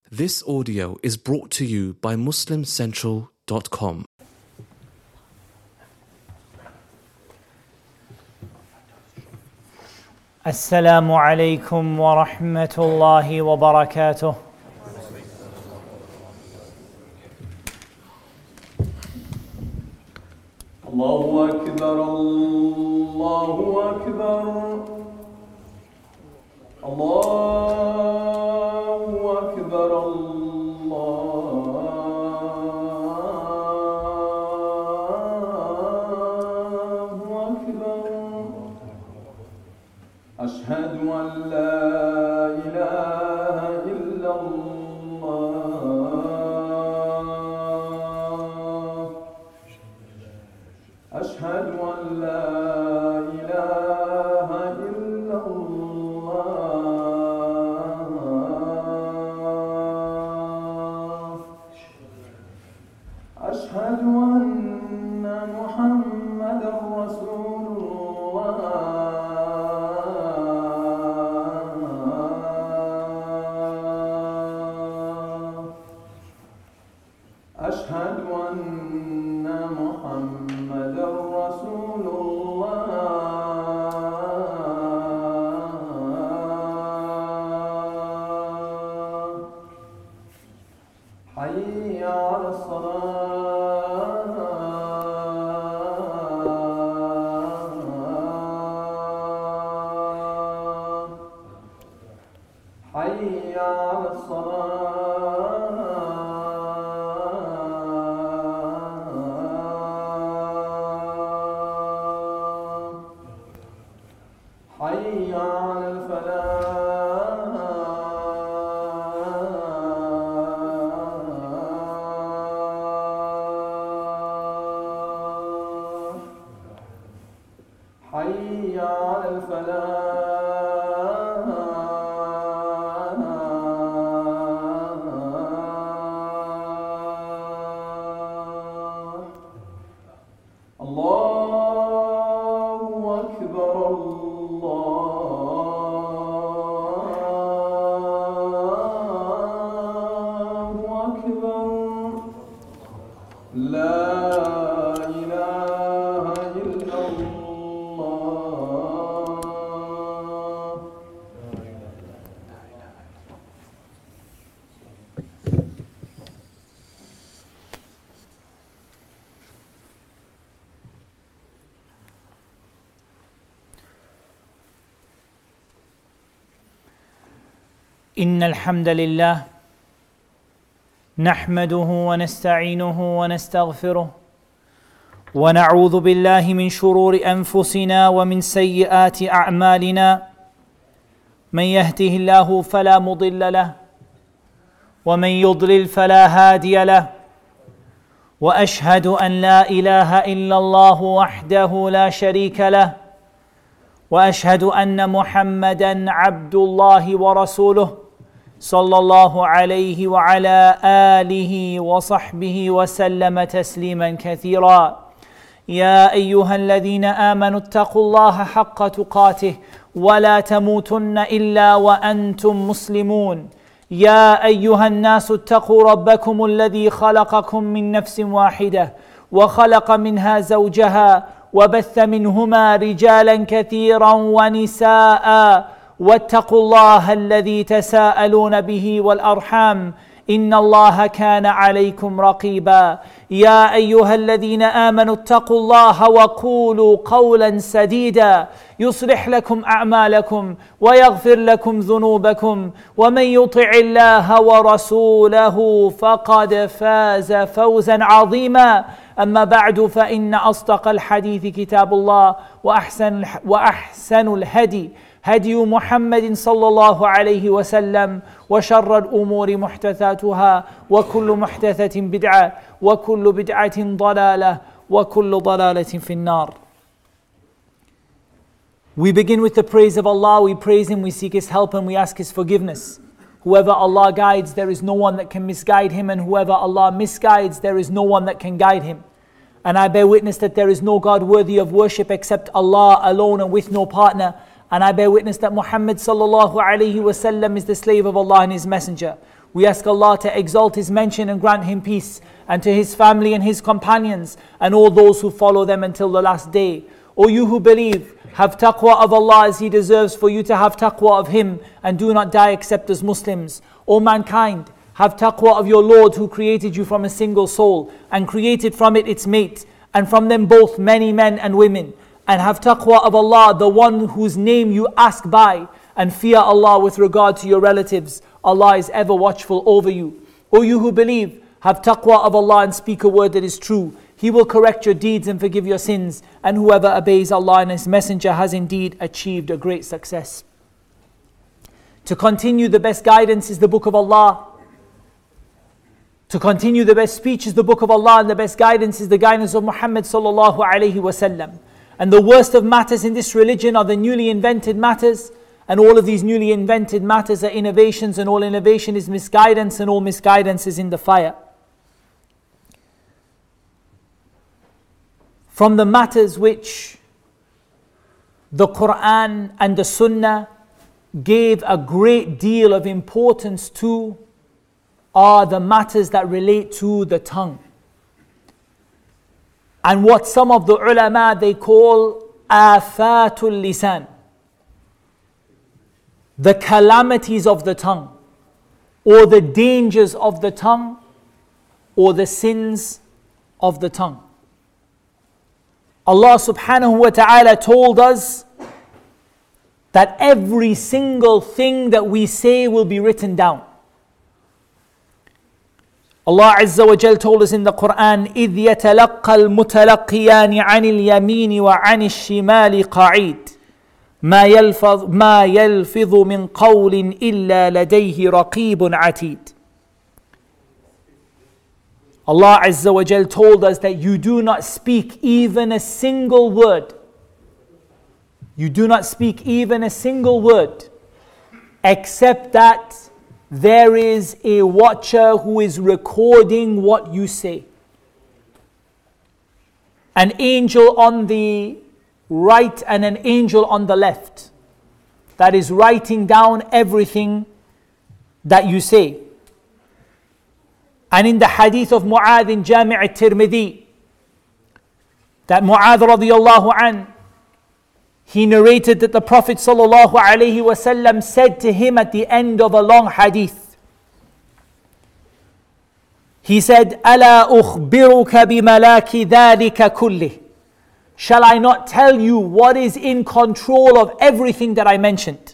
This audio is brought to you by MuslimCentral.com. السلام عليكم ورحمة الله وبركاته. الله أكبر الله أكبر الله أكبر الله أكبر أشهد أن لا إله إلا الله أشهد أن لا إله إلا الله أشهد أن محمدا رسول الله أشهد أن محمدا رسول الله حي على الصلاة حي على الصلاة حي على الفلاح حي على الفلاح الله أكبر الله أكبر لا إله إلا الله إن الحمد لله نحمده ونستعينه ونستغفره ونعوذ بالله من شرور أنفسنا ومن سيئات أعمالنا من يهده الله فلا مضل له ومن يضلل فلا هادي له وأشهد أن لا إله إلا الله وحده لا شريك له وأشهد أن محمدًا عبد الله ورسوله صلى الله عليه وعلى آله وصحبه وسلم تسليما كثيرا. يا أيها الذين آمنوا اتقوا الله حق تقاته ولا تموتن إلا وأنتم مسلمون. يا أيها الناس اتقوا ربكم الذي خلقكم من نفس واحدة وخلق منها زوجها وبث منهما رجالا كثيرا ونساء واتقوا الله الذي تساءلون به والأرحام إن الله كان عليكم رقيبا. يا أيها الذين آمنوا اتقوا الله وقولوا قولا سديدا يصلح لكم أعمالكم ويغفر لكم ذنوبكم ومن يطع الله ورسوله فقد فاز فوزا عظيما. أما بعد فإن أصدق الحديث كتاب الله وأحسن الهدي هدي محمد صلى الله عليه وسلم وشر الأمور محدثاتها وكل محدثة بدعة وكل بدعة ضلالة وكل ضلالة في النار. We begin with the praise of Allah. We praise Him, we seek His help, and we ask His forgiveness. Whoever Allah guides, there is no one that can misguide him, and whoever Allah misguides, there is no one that can guide him. And I bear witness that there is no God worthy of worship except Allah alone and with no partner. And I bear witness that Muhammad sallallahu alaihi wasallam is the slave of Allah and His messenger. We ask Allah to exalt His mention and grant Him peace, and to His family and His companions and all those who follow them until the last day. O you who believe, have taqwa of Allah as He deserves for you to have taqwa of Him, and do not die except as Muslims. O mankind, have taqwa of your Lord who created you from a single soul and created from it its mate, and from them both many men and women. And have taqwa of Allah, the one whose name you ask by, and fear Allah with regard to your relatives. Allah is ever watchful over you. O you who believe, have taqwa of Allah and speak a word that is true. He will correct your deeds and forgive your sins. And whoever obeys Allah and His Messenger has indeed achieved a great success. To continue, the best guidance is the Book of Allah. To continue, the best speech is the Book of Allah, and the best guidance is the guidance of Muhammad sallallahu alaihi wasallam. And the worst of matters in this religion are the newly invented matters. And all of these newly invented matters are innovations, and all innovation is misguidance, and all misguidance is in the fire. From the matters which the Quran and the Sunnah gave a great deal of importance to are the matters that relate to the tongue. And what some of the ulama they call afatul lisan, the calamities of the tongue, or the dangers of the tongue, or the sins of the tongue. Allah subhanahu wa ta'ala told us that every single thing that we say will be written down. Allah Azza wa Jal told us in the Quran, إِذْ يَتَلَقَّى الْمُتَلَقِّيَانِ عَنِ الْيَمِينِ وَعَنِ الشِّمَالِ قَعِيدٌ ما يلفظ من قول إلا لديه رقيب عتيد. Allah Azza wa Jal told us that you do not speak even a single word. You do not speak even a single word, except that there is a watcher who is recording what you say. An angel on the right and an angel on the left that is writing down everything that you say. And in the hadith of Mu'adh in Jami' al-Tirmidhi, that Mu'adh radiyallahu an, he narrated that the Prophet sallallahu alaihi wasallam said to him at the end of a long hadith, he said, أَلَا أُخْبِرُكَ بِمَلَاكِ ذَلِكَ كُلِّهِ. Shall I not tell you what is in control of everything that I mentioned?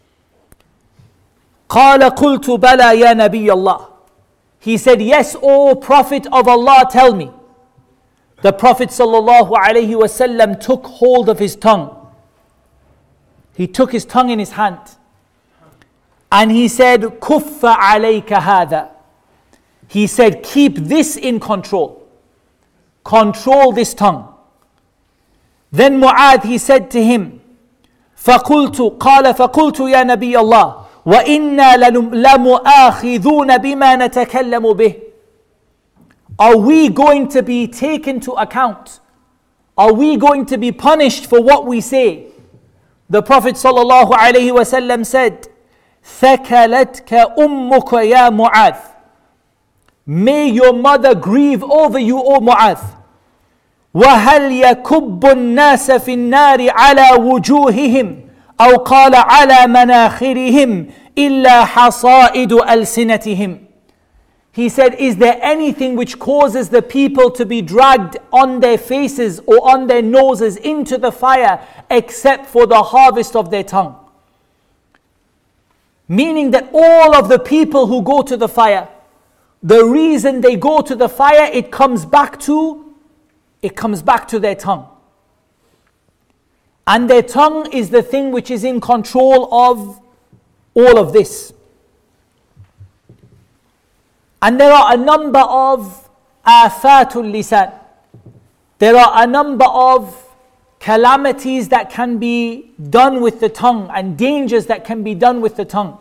قَالَ قُلْتُ بَلَى يَا نَبِيَّ اللَّهِ. He said, yes, O Prophet of Allah, tell me. The Prophet sallallahu alaihi wasallam took hold of his tongue. He took his tongue in his hand. And he said, كُفَّ عَلَيْكَ هَذَا. He said, keep this in control. Control this tongue. Then Mu'adh, he said to him, فَقُلْتُ يَا نَبِيَّ اللَّهِ وَإِنَّا لَمُؤَاخِذُونَ بِمَا نَتَكَلَّمُ بِهِ. Are we going to be taken to account? Are we going to be punished for what we say? The Prophet sallallahu alaihi wasallam said, ثَكَلَتْكَ أُمُّكَ يَا مُعَاذ. May your mother grieve over you, O Mu'adh. وَهَلْ يَكُبُّ النَّاسَ فِي النَّارِ عَلَى وُجُوهِهِمْ أَوْ قَالَ عَلَى مَنَاخِرِهِمْ إِلَّا حَصَائِدُ أَلْسِنَتِهِمْ. He said, is there anything which causes the people to be dragged on their faces or on their noses into the fire except for the harvest of their tongue? Meaning that all of the people who go to the fire, the reason they go to the fire, it comes back to their tongue. And their tongue is the thing which is in control of all of this. And there are a number of afatul lisan. There are a number of calamities that can be done with the tongue and dangers that can be done with the tongue.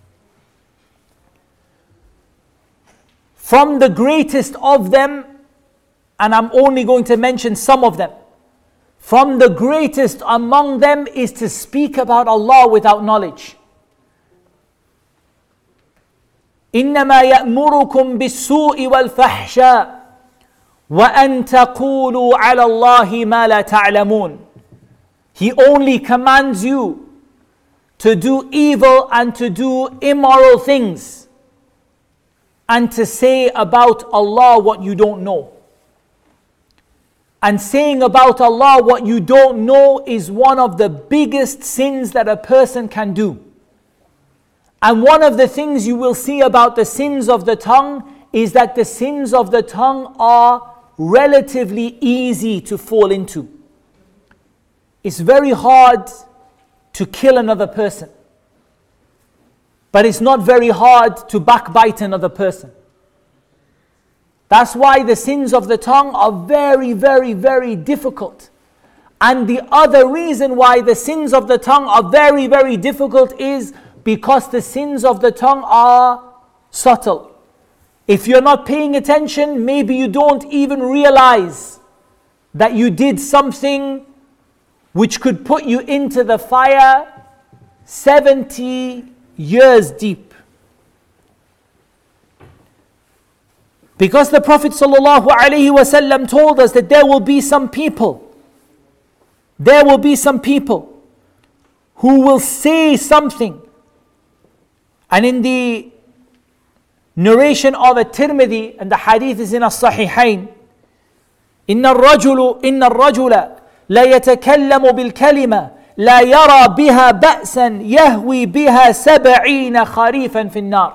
From the greatest of them, and I'm only going to mention some of them, from the greatest among them is to speak about Allah without knowledge. إنما يأمركم بالسوء والفحشاء وأن تقولوا على الله ما لا تعلمون. He only commands you to do evil and to do immoral things and to say about Allah what you don't know. And saying about Allah what you don't know is one of the biggest sins that a person can do. And one of the things you will see about the sins of the tongue is that the sins of the tongue are relatively easy to fall into. It's very hard to kill another person, but it's not very hard to backbite another person. That's why the sins of the tongue are very, very, very difficult. And the other reason why the sins of the tongue are very, very difficult is because the sins of the tongue are subtle. If you're not paying attention, maybe you don't even realize that you did something which could put you into the fire 70 years deep. Because the Prophet ﷺ told us that there will be some people who will say something. And in the narration of At-Tirmidhi, and the hadith is in As-Sahihain, إن الرجل لا يتكلم بالكلمة لا يرى بها بأسا يهوي بها 70 خريفا في النار.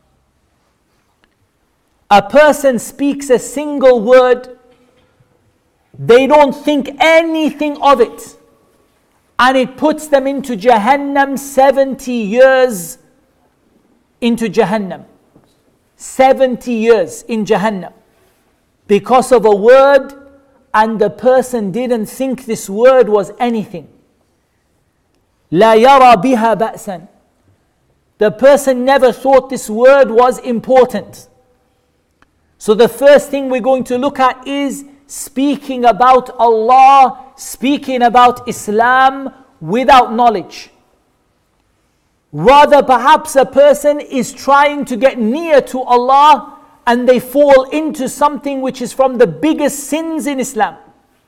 A person speaks a single word, they don't think anything of it, and it puts them into Jahannam 70 years into Jahannam. 70 years in Jahannam because of a word, and the person didn't think this word was anything. لا يرى بها بأسا. The person never thought this word was important. So the first thing we're going to look at is speaking about Allah, speaking about Islam without knowledge. Rather, perhaps a person is trying to get near to Allah and they fall into something which is from the biggest sins in Islam.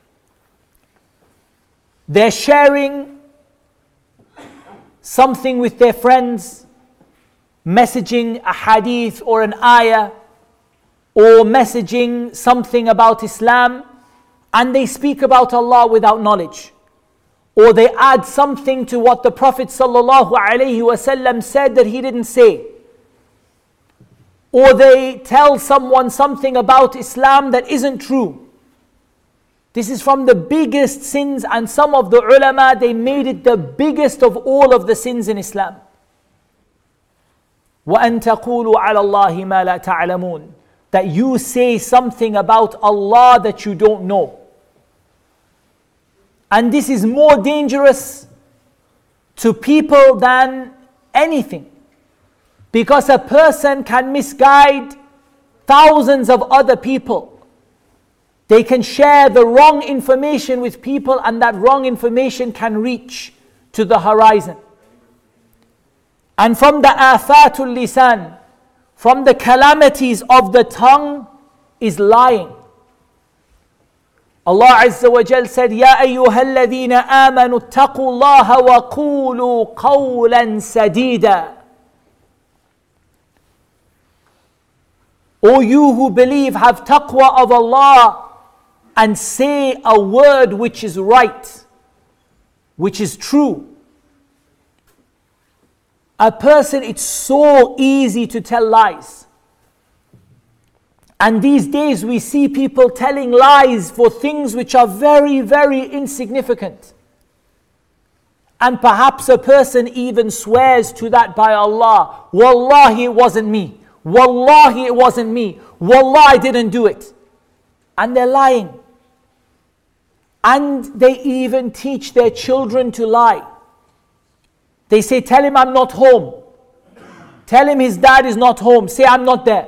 They're sharing something with their friends, messaging a hadith or an ayah, or messaging something about Islam, and they speak about Allah without knowledge. Or they add something to what the Prophet ﷺ said that he didn't say. Or they tell someone something about Islam that isn't true. This is from the biggest sins, and some of the ulama, they made it the biggest of all of the sins in Islam. وَأَن تَقُولُوا عَلَى اللَّهِ مَا لَا تَعْلَمُونَ. That you say something about Allah that you don't know. And this is more dangerous to people than anything. Because a person can misguide thousands of other people. They can share the wrong information with people, and that wrong information can reach to the horizon. And from the afatul lisan, from the calamities of the tongue, is lying. Allah Azza wa Jal said, Ya ayyuhalladhina amanu attaqullaha wa qulu qawlan sadida. O you who believe, have taqwa of Allah and say a word which is right, which is true. A person, it's so easy to tell lies. And these days we see people telling lies for things which are very, very insignificant. And perhaps a person even swears to that by Allah. Wallahi, it wasn't me. Wallahi, it wasn't me. Wallahi, I didn't do it. And they're lying. And they even teach their children to lie. They say, tell him I'm not home. Tell him his dad is not home. Say I'm not there.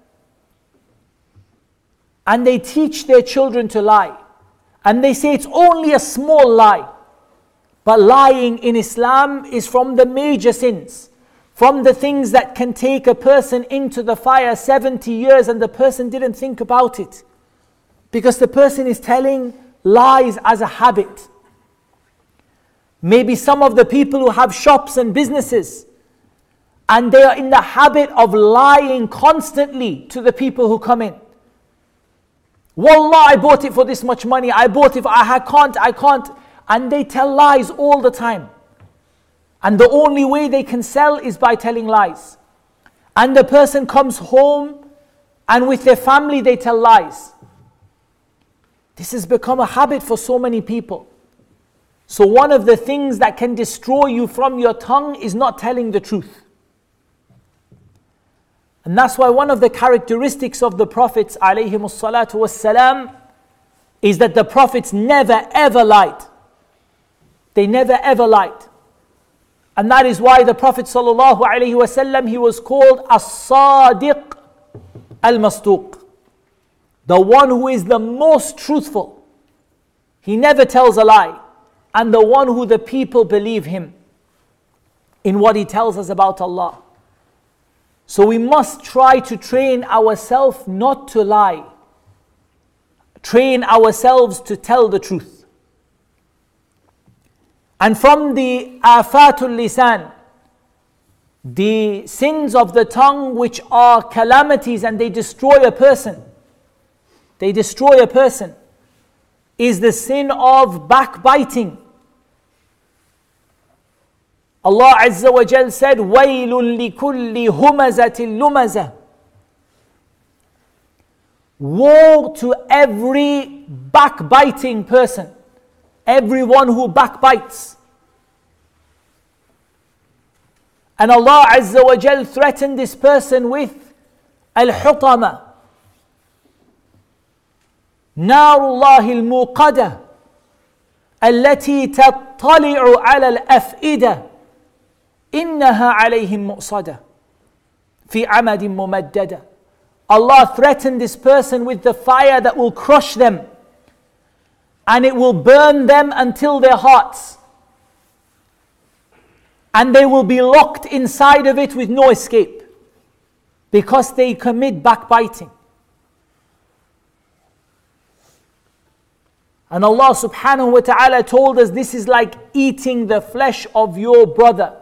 And they teach their children to lie. And they say it's only a small lie. But lying in Islam is from the major sins. From the things that can take a person into the fire 70 years and the person didn't think about it. Because the person is telling lies as a habit. Maybe some of the people who have shops and businesses and they are in the habit of lying constantly to the people who come in. Wallah, I bought it for this much money. I bought it for, I can't. And they tell lies all the time. And the only way they can sell is by telling lies. And the person comes home and with their family they tell lies. This has become a habit for so many people. So one of the things that can destroy you from your tongue is not telling the truth. And that's why one of the characteristics of the Prophets ﷺ is that the Prophets never ever lied. They never ever lied. And that is why the Prophet ﷺ, he was called As-Sadiq Al-Masduq, the one who is the most truthful. He never tells a lie. And the one who the people believe him in what he tells us about Allah. So we must try to train ourselves not to lie. Train ourselves to tell the truth. And from the afatul lisan, the sins of the tongue which are calamities and they destroy a person. They destroy a person. Is the sin of backbiting. Allah Azza wa Jal said, وَيْلٌ لِكُلِّ هُمَزَةٍ لُمَزَةٍ. Woe to every backbiting person, everyone who backbites. And Allah Azza wa Jal threatened this person with al-hutama, نار الله الموقدة التي تطلع على الأفئدة إنها عليهم مؤصدة في عمد ممددة. Allah threatened this person with the fire that will crush them and it will burn them until their hearts, and they will be locked inside of it with no escape because they commit backbiting. And Allah subhanahu wa ta'ala told us this is like eating the flesh of your brother.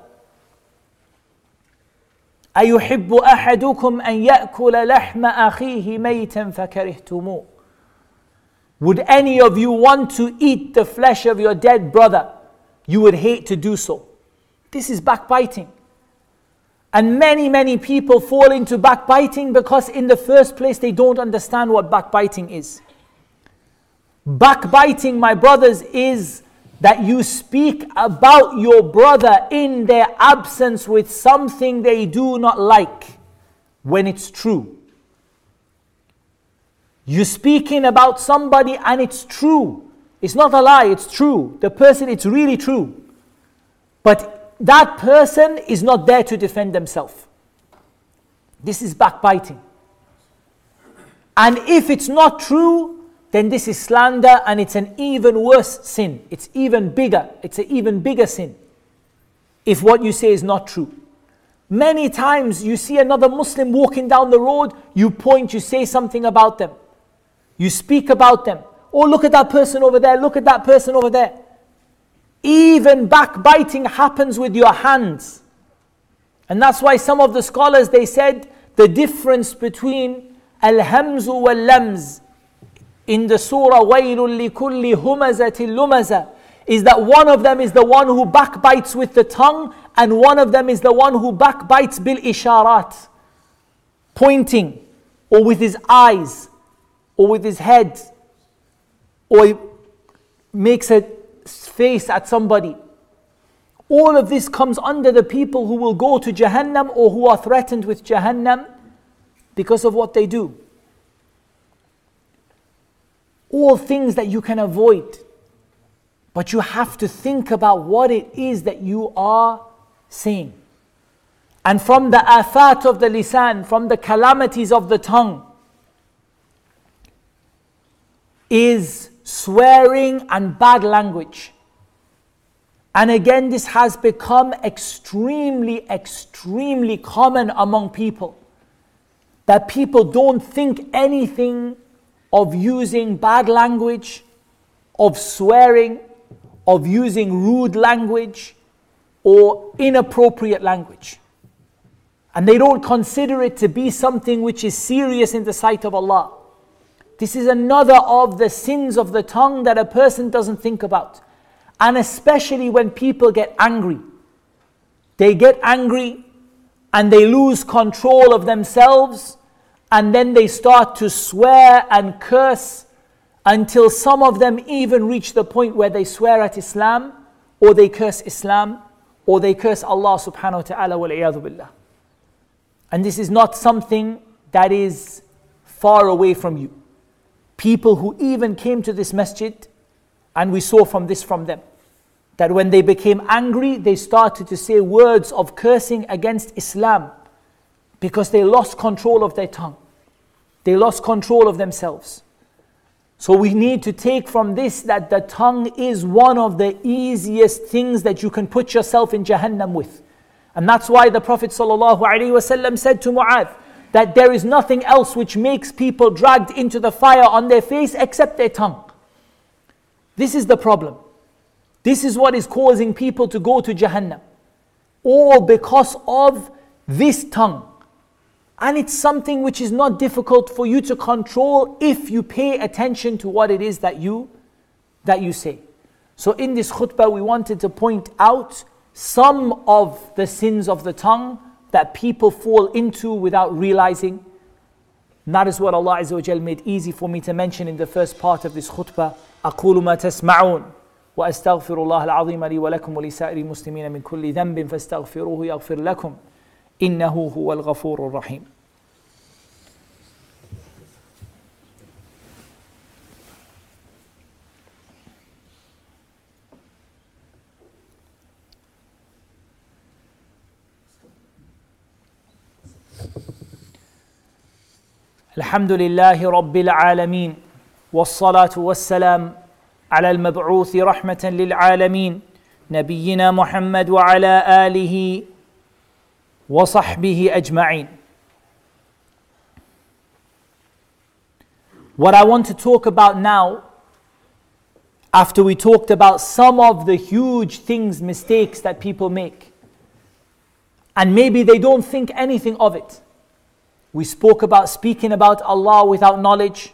أَيُحِبُّ أَحَدُكُمْ أَنْ يَأْكُلَ لَحْمَ أَخِيهِ مَيْتًا فَكَرِهْتُمُوهُ. Would any of you want to eat the flesh of your dead brother? You would hate to do so. This is backbiting. And many people fall into backbiting because in the first place they don't understand what backbiting is. Backbiting, my brothers, is that you speak about your brother in their absence with something they do not like when it's true. You're speaking about somebody and it's true. It's not a lie, it's true. The person, it's really true. But that person is not there to defend themselves. This is backbiting. And if it's not true, then this is slander and it's an even worse sin. It's even bigger. It's an even bigger sin if what you say is not true. Many times you see another Muslim walking down the road, you point, you say something about them. You speak about them. Oh, look at that person over there, look at that person over there. Even backbiting happens with your hands. And that's why some of the scholars, they said the difference between al-hamzu wal-lamz in the surah وَيْلٌ لِكُلِّ هُمَزَةٍ لُمَزَةٍ is that one of them is the one who backbites with the tongue and one of them is the one who backbites bil isharat, pointing, or with his eyes, or with his head, or he makes a face at somebody. All of this comes under the people who will go to Jahannam or who are threatened with Jahannam because of what they do. All things that you can avoid. But you have to think about what it is that you are saying. And from the afat of the lisan, from the calamities of the tongue, is swearing and bad language. And again, this has become extremely common among people. That people don't think anything of using bad language, of swearing, of using rude language or inappropriate language. And they don't consider it to be something which is serious in the sight of Allah. This is another of the sins of the tongue that a person doesn't think about. And especially when people get angry. They get angry and they lose control of themselves, and then they start to swear and curse until some of them even reach the point where they swear at Islam, or they curse Islam, or they curse Allah subhanahu wa ta'ala wal-iyadhu billah. And this is not something that is far away from you. People who even came to this masjid, and we saw from them, that when they became angry, they started to say words of cursing against Islam because they lost control of their tongue. They lost control of themselves. So we need to take from this that the tongue is one of the easiest things that you can put yourself in Jahannam with. And that's why the Prophet ﷺ said to Mu'adh that there is nothing else which makes people dragged into the fire on their face except their tongue. This is the problem. This is what is causing people to go to Jahannam. All because of this tongue. And it's something which is not difficult for you to control if you pay attention to what it is that you say. So in this khutbah, we wanted to point out some of the sins of the tongue that people fall into without realizing. And that is what Allah Azza wa Jal made easy for me to mention in the first part of this khutbah. أقول ما تسمعون وأستغفر الله العظيم لي ولكم ولسائر المسلمين من كل ذنب فاستغفروه يغفر لكم إنه هو الغفور الرحيم. الحمد لله رب العالمين والصلاة والسلام على المبعوث رحمة للعالمين نبينا محمد وعلى آله وصحبه أجمعين. What I want to talk about now, after we talked about some of the huge things, mistakes that people make, and maybe they don't think anything of it. We spoke about speaking about Allah without knowledge,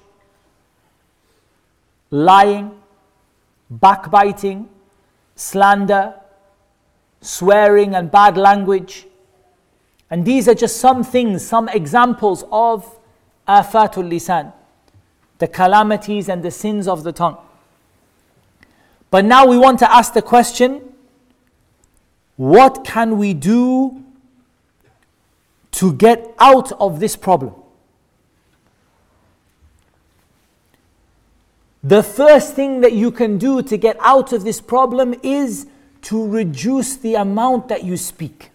lying, backbiting, slander, swearing and bad language. And these are just some things, some examples of afatul lisan, the calamities and the sins of the tongue. But now we want to ask the question, what can we do to get out of this problem? The first thing that you can do to get out of this problem is to reduce the amount that you speak.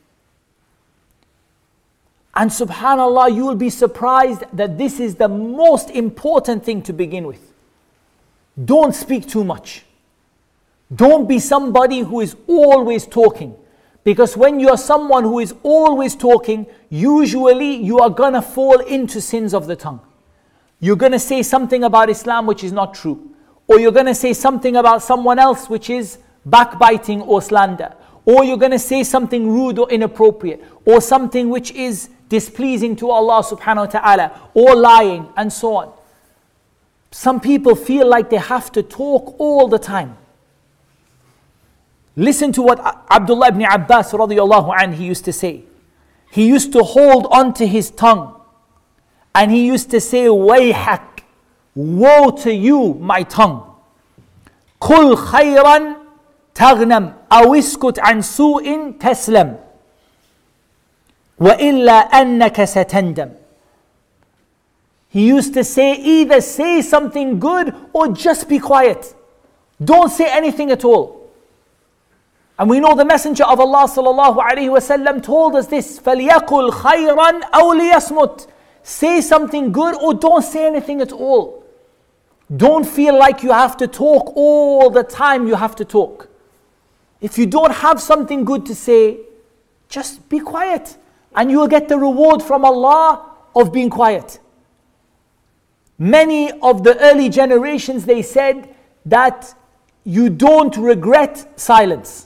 And subhanAllah, you will be surprised that this is the most important thing to begin with. Don't speak too much. Don't be somebody who is always talking. Because when you are someone who is always talking, usually you are going to fall into sins of the tongue. You're going to say something about Islam which is not true. Or you're going to say something about someone else which is backbiting or slander. Or you're going to say something rude or inappropriate. Or something which is displeasing to Allah subhanahu wa ta'ala. Or lying and so on. Some people feel like they have to talk all the time. Listen to what Abdullah ibn Abbas radiyallahu anhu he used to say. He used to hold on to his tongue. And he used to say, Wayhak, woe to you, my tongue. Kul khayran taghnam, awiskut an su'in taslam. Wa illa annaka satandam. He used to say, either say something good or just be quiet. Don't say anything at all. And we know the Messenger of Allah sallallahu alaihi wasallam told us this, فَلْيَقُلْ خَيْرًا أَوْ لِيَصْمُتْ. Say something good or don't say anything at all. Don't feel like you have to talk all the time you have to talk. If you don't have something good to say, just be quiet. And you will get the reward from Allah of being quiet. Many of the early generations, they said that you don't regret silence.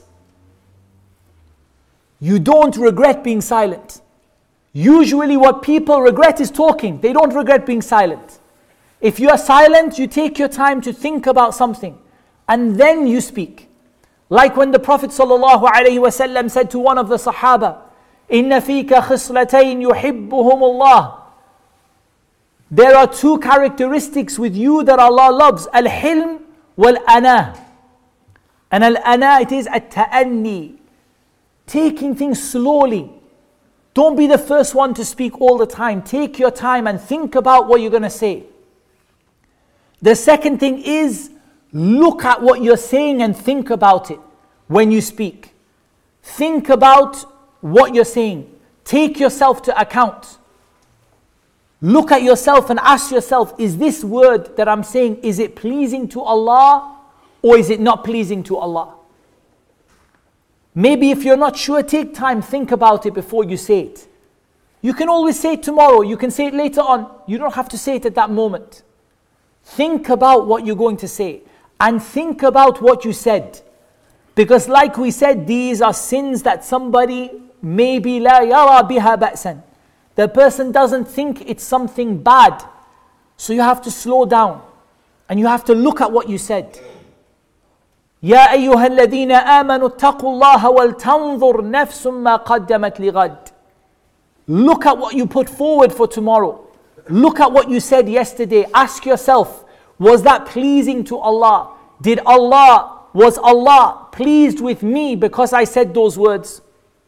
You don't regret being silent. Usually what people regret is talking. They don't regret being silent. If you are silent, you take your time to think about something and then you speak. Like when the Prophet ﷺ said to one of the Sahaba, إِنَّ فِيكَ خِصْلَتَيْن يُحِبُّهُمُ اللَّهِ. There are two characteristics with you that Allah loves, al-hilm wal-anah. And al-anah, it is at-ta'anni, taking things slowly. Don't be the first one to speak all the time. Take your time and think about what you're going to say. The second thing is, look at what you're saying and think about it when you speak. Think about what you're saying. Take yourself to account. Look at yourself and ask yourself, is this word that I'm saying, is it pleasing to Allah or is it not pleasing to Allah? Maybe if you're not sure, take time, think about it before you say it. You can always say it tomorrow, you can say it later on. You don't have to say it at that moment. Think about what you're going to say and think about what you said. Because like we said, these are sins that somebody maybe la yara biha ba'san. The person doesn't think it's something bad. So you have to slow down and you have to look at what you said. يا أيها الذين آمنوا اتقوا الله ولتنظر نفس ما قدمت لغد. Look at what you put forward for tomorrow. Look at what you said yesterday. Ask yourself, was that pleasing to Allah? Was Allah pleased with me because I said those words?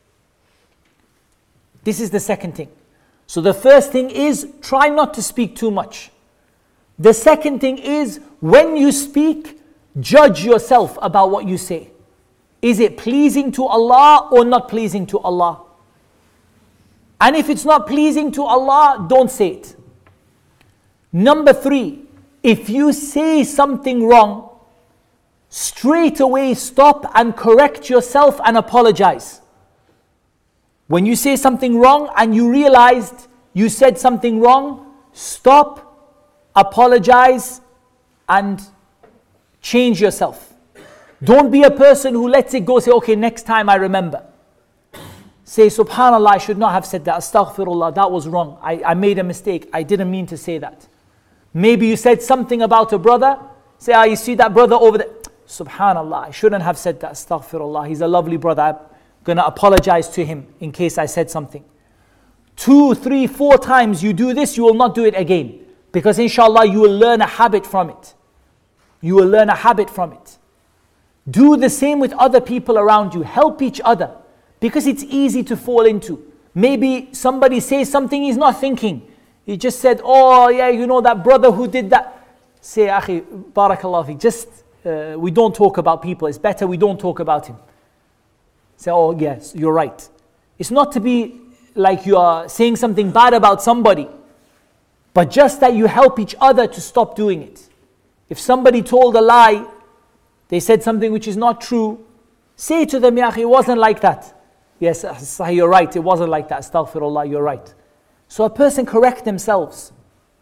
This is the second thing. So the first thing is, try not to speak too much. The second thing is, when you speak, judge yourself about what you say. Is it pleasing to Allah or not pleasing to Allah? And if it's not pleasing to Allah, don't say it. Number 3, if you say something wrong, straight away stop and correct yourself and apologize. When you say something wrong and you realized you said something wrong, stop, apologize, and change yourself. Don't be a person who lets it go, say, okay, next time I remember. Say, subhanallah, I should not have said that. Astaghfirullah, that was wrong. I made a mistake. I didn't mean to say that. Maybe you said something about a brother. Say, you see that brother over there? Subhanallah, I shouldn't have said that. Astaghfirullah, he's a lovely brother. I'm going to apologize to him in case I said something. 2, 3, 4 times you do this, you will not do it again. Because inshallah, you will learn a habit from it. You will learn a habit from it. Do the same with other people around you. Help each other. Because it's easy to fall into. Maybe somebody says something he's not thinking. He just said, oh yeah, you know that brother who did that. Say, akhi, barakallahu fi, just we don't talk about people. It's better we don't talk about him. Say, oh yes, you're right. It's not to be like you are saying something bad about somebody, but just that you help each other to stop doing it. If somebody told a lie, they said something which is not true, say to them, ya akhi, it wasn't like that. Yes, Sahih, you're right, it wasn't like that. Astaghfirullah, you're right. So a person correct themselves.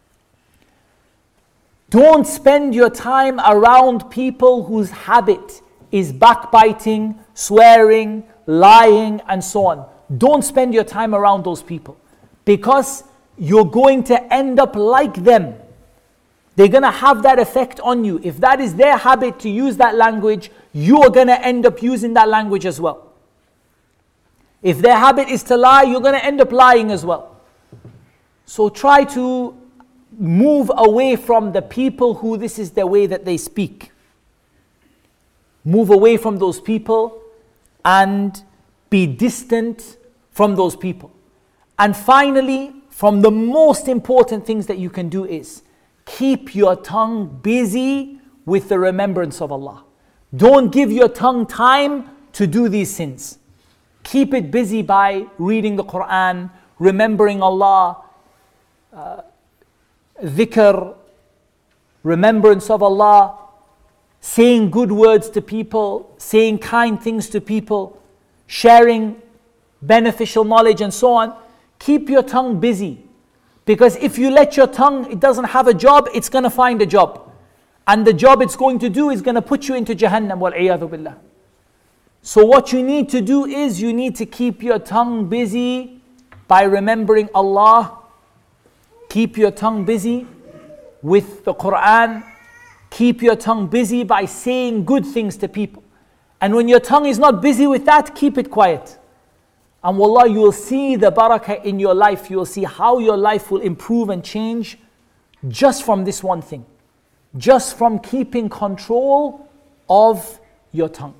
Don't spend your time around people whose habit is backbiting, swearing, lying, and so on. Don't spend your time around those people because you're going to end up like them. They're going to have that effect on you. If that is their habit to use that language, you are going to end up using that language as well. If their habit is to lie, you're going to end up lying as well. So try to move away from the people who this is the way that they speak. Move away from those people and be distant from those people. And finally, from the most important things that you can do is keep your tongue busy with the remembrance of Allah. Don't give your tongue time to do these sins. Keep it busy by reading the Quran, remembering Allah, dhikr, remembrance of Allah, saying good words to people, saying kind things to people, sharing beneficial knowledge and so on. Keep your tongue busy. Because if you let your tongue, it doesn't have a job, it's going to find a job. And the job it's going to do is going to put you into Jahannam, wal-'iyadhu billah. So what you need to do is you need to keep your tongue busy by remembering Allah. Keep your tongue busy with the Quran. Keep your tongue busy by saying good things to people. And when your tongue is not busy with that, keep it quiet. And wallah, you will see the barakah in your life. You will see how your life will improve and change just from this one thing. Just from keeping control of your tongue.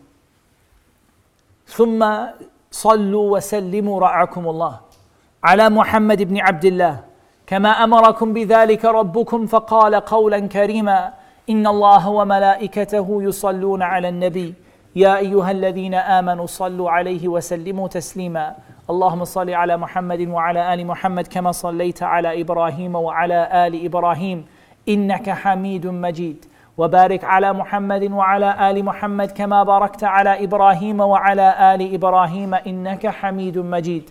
ثم صلوا وسلموا رعاكم الله على محمد بن عبد الله كما أمركم بذلك ربكم فقال قولا كريما إن الله وملائكته يصلون على النبي يا أيها الذين آمنوا صلوا عليه وسلموا تسليما اللهم صل على محمد وعلى آل محمد كما صليت على إبراهيم وعلى آل إبراهيم إنك حميد مجيد وبارك على محمد وعلى آل محمد كما باركت على إبراهيم وعلى آل إبراهيم إنك حميد مجيد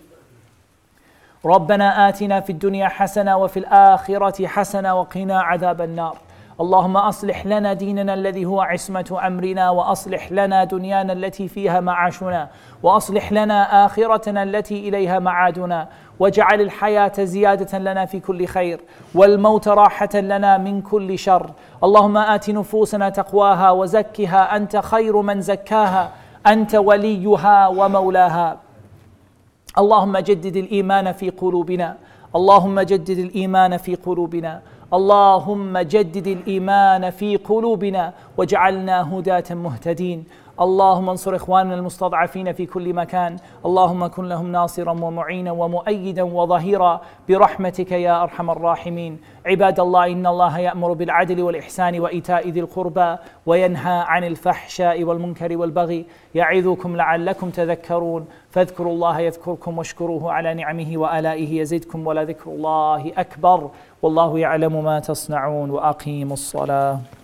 ربنا آتنا في الدنيا حسنة وفي الآخرة حسنة وقنا عذاب النار اللهم أصلح لنا ديننا الذي هو عصمة أمرنا وأصلح لنا دنيانا التي فيها معاشنا وأصلح لنا آخرتنا التي إليها معادنا واجعل الحياة زيادة لنا في كل خير والموت راحة لنا من كل شر اللهم آت نفوسنا تقواها وزكها أنت خير من زكاها أنت وليها ومولاها اللهم جدد الإيمان في قلوبنا اللهم جدد الإيمان في قلوبنا اللهم جدد الإيمان في قلوبنا واجعلنا هداة مهتدين اللهم انصر إخواننا المستضعفين في كل مكان اللهم كن لهم ناصرا ومعينا ومؤيدا وظهيرا برحمتك يا أرحم الراحمين عباد الله إن الله يأمر بالعدل والإحسان وإيتاء ذي القربى وينهى عن الفحشاء والمنكر والبغي يعظكم لعلكم تذكرون فاذكروا الله يذكركم واشكروه على نعمه وآلائه يزدكم ولذكر الله أكبر والله يعلم ما تصنعون وأقيموا الصلاة